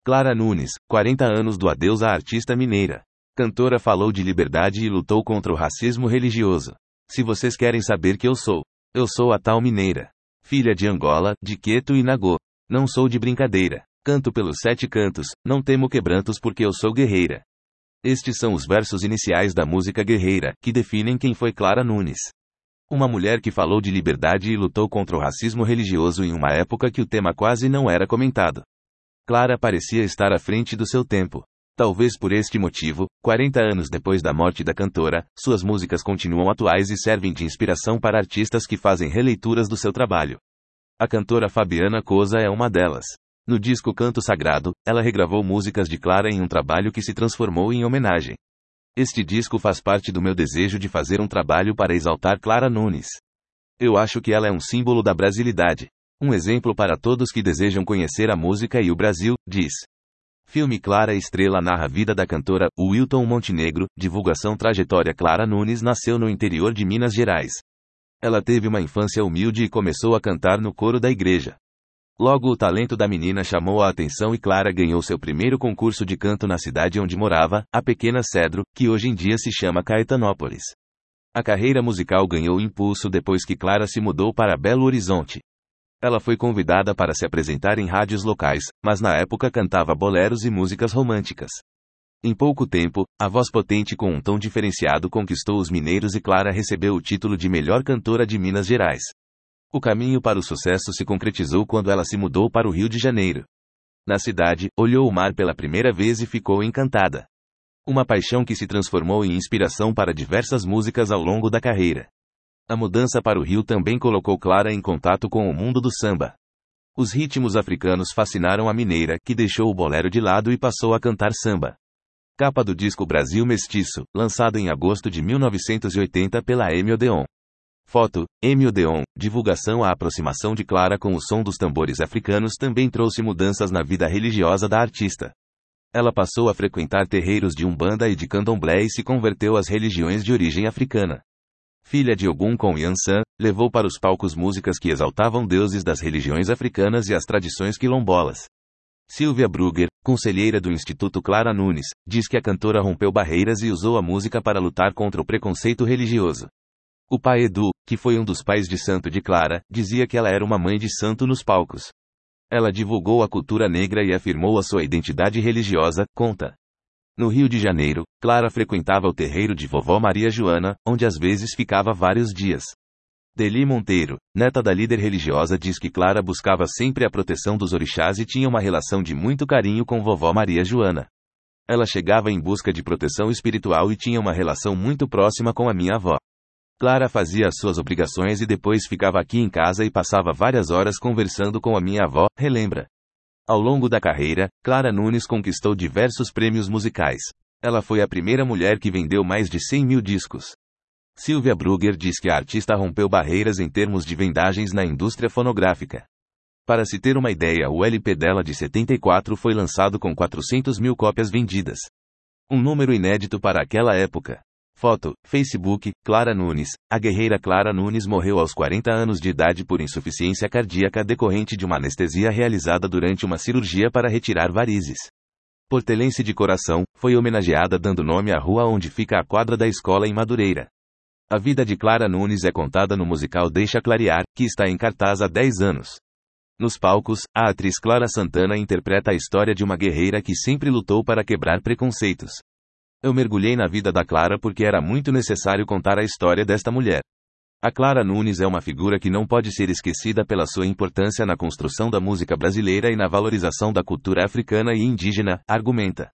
Clara Nunes, 40 anos do adeus à artista mineira. Cantora falou de liberdade e lutou contra o racismo religioso. Se vocês querem saber quem eu sou a tal mineira. Filha de Angola, de Queto e Nagô. Não sou de brincadeira. Canto pelos 7 cantos, não temo quebrantos porque eu sou guerreira. Estes são os versos iniciais da música Guerreira, que definem quem foi Clara Nunes. Uma mulher que falou de liberdade e lutou contra o racismo religioso em uma época que o tema quase não era comentado. Clara parecia estar à frente do seu tempo. Talvez por este motivo, 40 anos depois da morte da cantora, suas músicas continuam atuais e servem de inspiração para artistas que fazem releituras do seu trabalho. A cantora Fabiana Cosa é uma delas. No disco Canto Sagrado, ela regravou músicas de Clara em um trabalho que se transformou em homenagem. Este disco faz parte do meu desejo de fazer um trabalho para exaltar Clara Nunes. Eu acho que ela é um símbolo da brasilidade. Um exemplo para todos que desejam conhecer a música e o Brasil, diz. Filme Clara Estrela narra a vida da cantora Wilton Montenegro, divulgação trajetória. Clara Nunes nasceu no interior de Minas Gerais. Ela teve uma infância humilde e começou a cantar no coro da igreja. Logo o talento da menina chamou a atenção e Clara ganhou seu primeiro concurso de canto na cidade onde morava, a pequena Cedro, que hoje em dia se chama Caetanópolis. A carreira musical ganhou impulso depois que Clara se mudou para Belo Horizonte. Ela foi convidada para se apresentar em rádios locais, mas na época cantava boleros e músicas românticas. Em pouco tempo, a voz potente com um tom diferenciado conquistou os mineiros e Clara recebeu o título de melhor cantora de Minas Gerais. O caminho para o sucesso se concretizou quando ela se mudou para o Rio de Janeiro. Na cidade, olhou o mar pela primeira vez e ficou encantada. Uma paixão que se transformou em inspiração para diversas músicas ao longo da carreira. A mudança para o Rio também colocou Clara em contato com o mundo do samba. Os ritmos africanos fascinaram a mineira, que deixou o bolero de lado e passou a cantar samba. Capa do disco Brasil Mestiço, lançado em agosto de 1980 pela Emi Odeon. Foto, Emi Odeon. Divulgação. A aproximação de Clara com o som dos tambores africanos também trouxe mudanças na vida religiosa da artista. Ela passou a frequentar terreiros de Umbanda e de Candomblé e se converteu às religiões de origem africana. Filha de Ogum com Yansan, levou para os palcos músicas que exaltavam deuses das religiões africanas e as tradições quilombolas. Silvia Brugger, conselheira do Instituto Clara Nunes, diz que a cantora rompeu barreiras e usou a música para lutar contra o preconceito religioso. O pai Edu, que foi um dos pais de santo de Clara, dizia que ela era uma mãe de santo nos palcos. Ela divulgou a cultura negra e afirmou a sua identidade religiosa, conta. No Rio de Janeiro, Clara frequentava o terreiro de Vovó Maria Joana, onde às vezes ficava vários dias. Deli Monteiro, neta da líder religiosa, diz que Clara buscava sempre a proteção dos orixás e tinha uma relação de muito carinho com Vovó Maria Joana. Ela chegava em busca de proteção espiritual e tinha uma relação muito próxima com a minha avó. Clara fazia as suas obrigações e depois ficava aqui em casa e passava várias horas conversando com a minha avó, relembra. Ao longo da carreira, Clara Nunes conquistou diversos prêmios musicais. Ela foi a primeira mulher que vendeu mais de 100 mil discos. Silvia Brugger diz que a artista rompeu barreiras em termos de vendagens na indústria fonográfica. Para se ter uma ideia, o LP dela de 74 foi lançado com 400 mil cópias vendidas. Um número inédito para aquela época. Foto, Facebook, Clara Nunes. A guerreira Clara Nunes morreu aos 40 anos de idade por insuficiência cardíaca decorrente de uma anestesia realizada durante uma cirurgia para retirar varizes. Portelense de coração, foi homenageada dando nome à rua onde fica a quadra da escola em Madureira. A vida de Clara Nunes é contada no musical Deixa Clarear, que está em cartaz há 10 anos. Nos palcos, a atriz Clara Santana interpreta a história de uma guerreira que sempre lutou para quebrar preconceitos. Eu mergulhei na vida da Clara porque era muito necessário contar a história desta mulher. A Clara Nunes é uma figura que não pode ser esquecida pela sua importância na construção da música brasileira e na valorização da cultura africana e indígena, argumenta.